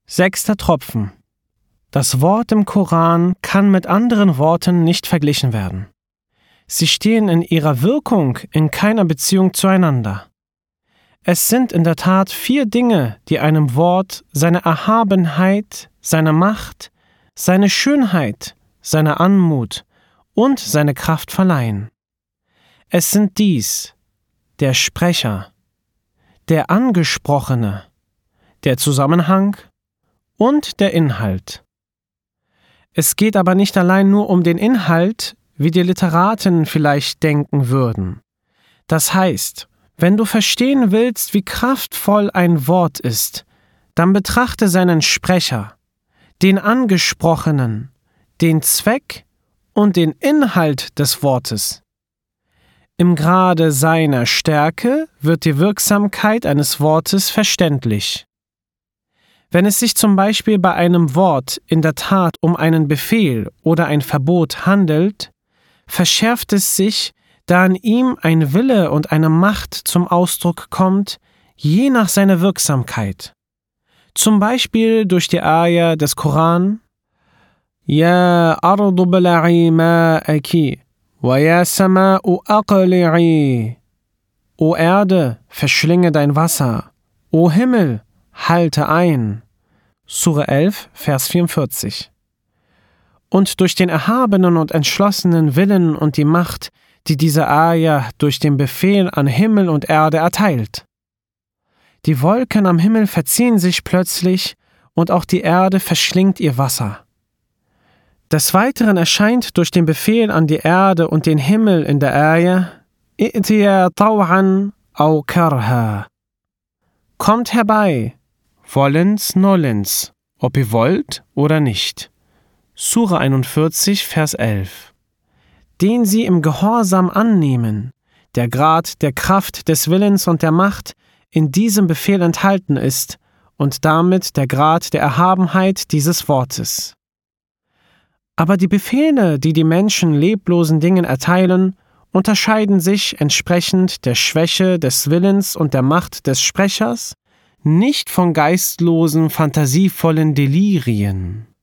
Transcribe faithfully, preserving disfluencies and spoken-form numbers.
Sechster Tropfen. Das Wort im Koran kann mit anderen Worten nicht verglichen werden. Sie stehen in ihrer Wirkung in keiner Beziehung zueinander. Es sind in der Tat vier Dinge, die einem Wort seine Erhabenheit, seine Macht, seine Schönheit, seine Anmut und seine Kraft verleihen. Es sind dies: der Sprecher, der Angesprochene, der Zusammenhang und der Inhalt. Es geht aber nicht allein nur um den Inhalt, wie die Literaten vielleicht denken würden. Das heißt, wenn du verstehen willst, wie kraftvoll ein Wort ist, dann betrachte seinen Sprecher, den Angesprochenen, den Zweck und den Inhalt des Wortes. Im Grade seiner Stärke wird die Wirksamkeit eines Wortes verständlich. Wenn es sich zum Beispiel bei einem Wort in der Tat um einen Befehl oder ein Verbot handelt, verschärft es sich, da in ihm ein Wille und eine Macht zum Ausdruck kommt, je nach seiner Wirksamkeit. Zum Beispiel durch die Ayah des Koran: Ja ardu bala'i ma'aki, wa ya sama'u aqli'i. O Erde, verschlinge dein Wasser. O Himmel, halte ein. Sura elf, Vers vierundvierzig. Und durch den erhabenen und entschlossenen Willen und die Macht, die diese Ayah durch den Befehl an Himmel und Erde erteilt. Die Wolken am Himmel verziehen sich plötzlich und auch die Erde verschlingt ihr Wasser. Des Weiteren erscheint durch den Befehl an die Erde und den Himmel in der Ayah: I'tiya taw'an aw karha. Kommt herbei, wollens nollens, ob ihr wollt oder nicht. Sura einundvierzig, Vers elf. Den sie im Gehorsam annehmen, der Grad der Kraft, des Willens und der Macht in diesem Befehl enthalten ist und damit der Grad der Erhabenheit dieses Wortes. Aber die Befehle, die die Menschen leblosen Dingen erteilen, unterscheiden sich entsprechend der Schwäche des Willens und der Macht des Sprechers nicht von geistlosen, fantasievollen Delirien.